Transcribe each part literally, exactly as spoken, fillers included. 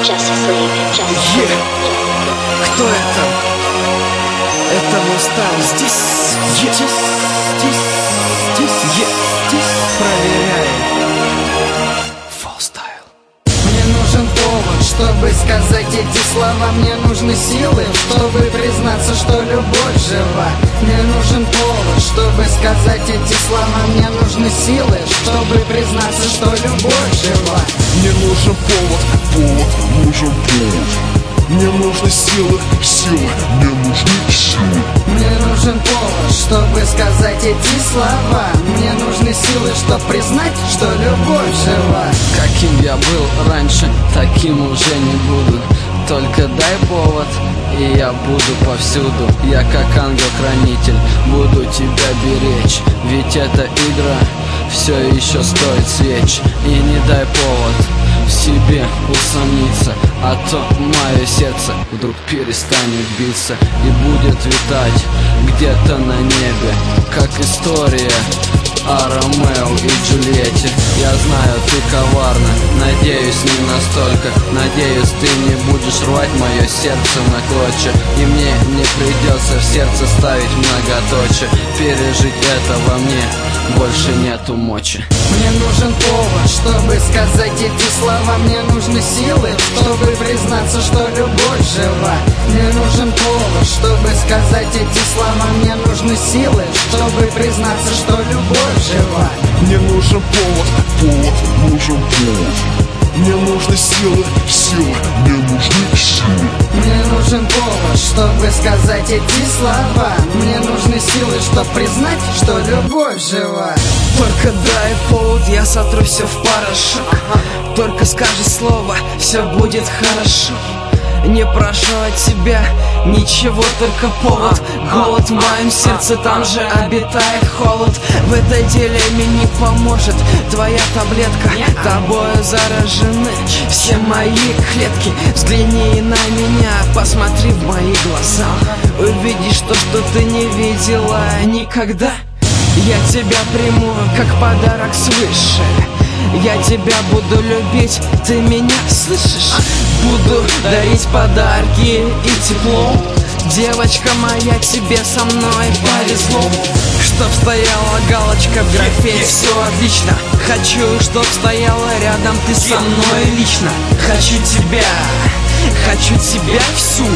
Yeah. Кто это? Это Мустафа. Здесь, yeah. здесь, здесь, здесь, yeah. здесь. Проверяем. Full style. Мне нужен повод, чтобы сказать эти слова. Мне нужны силы, чтобы признаться, что любовь жива. Мне нужен повод, чтобы сказать эти слова. Мне нужны силы, чтобы признаться, что любовь жива. Мне нужен повод, повод, нужен повод. Мне нужны силы, силы, мне нужны силы. Мне нужен повод, чтобы сказать эти слова. Мне нужны силы, чтобы признать, что любовь жива. Каким я был раньше, таким уже не буду. Только дай повод, и я буду повсюду. Я как ангел-хранитель, буду тебя беречь. Ведь эта игра все еще стоит свеч. И не дай повод в себе усомниться, а то мое сердце вдруг перестанет биться и будет витать где-то на небе, как история о Ромео и Джульетте. Я знаю, ты коварна, надеюсь, не настолько. Надеюсь, ты не будешь рвать мое сердце на клочья, и мне не придется в сердце ставить многоточие. Пережить это во мне больше нету мочи. Мне нужен повод, чтобы сказать эти слова. Мне нужны силы, чтобы признаться, что любовь жива. Мне нужен повод, чтобы сказать эти слова. Мне нужны силы, чтобы признаться, что любовь жива. Мне нужен повод, повод, нужен повод. Мне нужны силы, силы, мне нужны силы. Мне нужен повод, чтобы сказать эти слова. Мне нужны силы, чтобы признать, что любовь жива. Только дай повод, я сотру все в порошок. Только скажи слово, все будет хорошо. Не прошу от тебя ничего, только повод. Голод в моем сердце, там же обитает холод. В этой дилемме не поможет твоя таблетка. Тобою заражены все мои клетки. Взгляни на меня, посмотри в мои глаза. Увидишь то, что ты не видела никогда. Я тебя приму, как подарок свыше. Я тебя буду любить, ты меня слышишь? Буду дарить подарки и тепло. Девочка моя, тебе со мной повезло. Чтоб стояла галочка в графе, все отлично. Хочу, чтоб стояла рядом ты со мной лично. Хочу тебя, хочу тебя всю.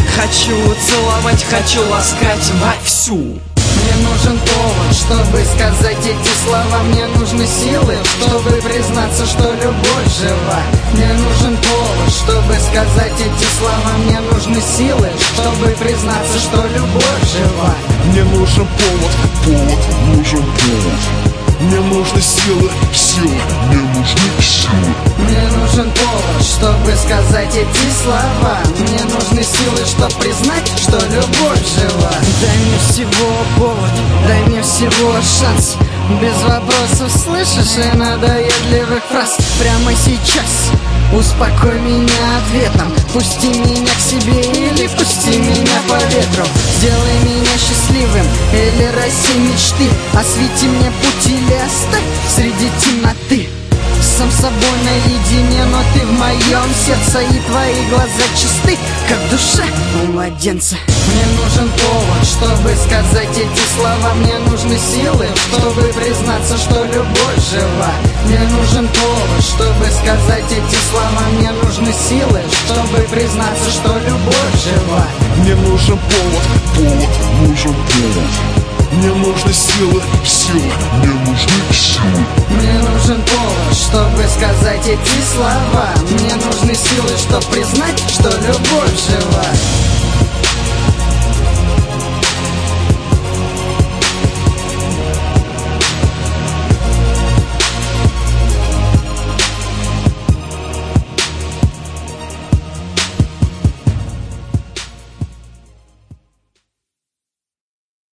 Хочу целовать, хочу ласкать вовсю. Мне нужен повод, чтобы сказать эти слова. Мне нужны силы, чтобы признаться, что любовь жива. Мне нужен повод, чтобы сказать эти слова. Мне нужны силы, чтобы признаться, что любовь жива. Мне нужен повод, повод, нужен повод. Мне нужны силы, силы, мне нужны силы. Мне нужен повод, чтобы сказать эти слова. Мне нужны силы, чтобы признать, что любовь жива. Дай мне всего повод, дай мне всего шанс. Без вопросов, слышишь, и надоедливых фраз. Прямо сейчас успокой меня ответом. Пусти меня к себе или пусти меня по ветру. Сделай меня счастливым или рассей мечты. Освети мне путь или оставь среди темноты. Сам собой наедине, но ты в моем сердце. И твои глаза чисты, как душа у младенца. Мне нужен повод, чтобы сказать эти слова. Мне нужны силы, чтобы признаться, что любовь жива. Мне нужен повод, чтобы сказать эти слова. Мне нужны силы, чтобы признаться, что любовь жива. Мне нужен повод, повод, нужен повод. Мне нужны силы, силы, мне нужны силы. Мне нужен повод, чтобы сказать эти слова. Мне нужны силы, чтобы признать, что любовь жива.